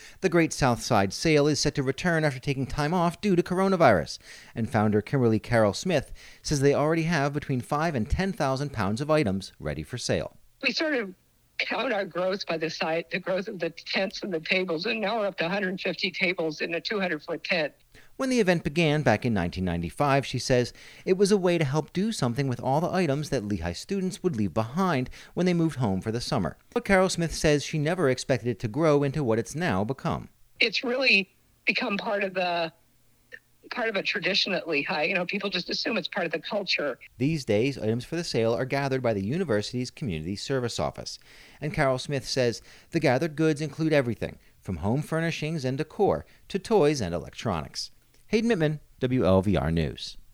The Great South Side Sale is set to return after taking time off due to coronavirus, and founder Kimberly Carroll Smith says they already have between 5,000 and 10,000 pounds of items ready for sale. We sort of count our growth by the growth of the tents and the tables, and now we're up to 150 tables in a 200-foot tent. When the event began back in 1995, she says, it was a way to help do something with all the items that Lehigh students would leave behind when they moved home for the summer. But Carol Smith says she never expected it to grow into what it's now become. It's really become part of a tradition at Lehigh. People just assume it's part of the culture. These days, items for the sale are gathered by the university's community service office. And Carol Smith says the gathered goods include everything, from home furnishings and decor to toys and electronics. Hayden Mittman, WLVR News.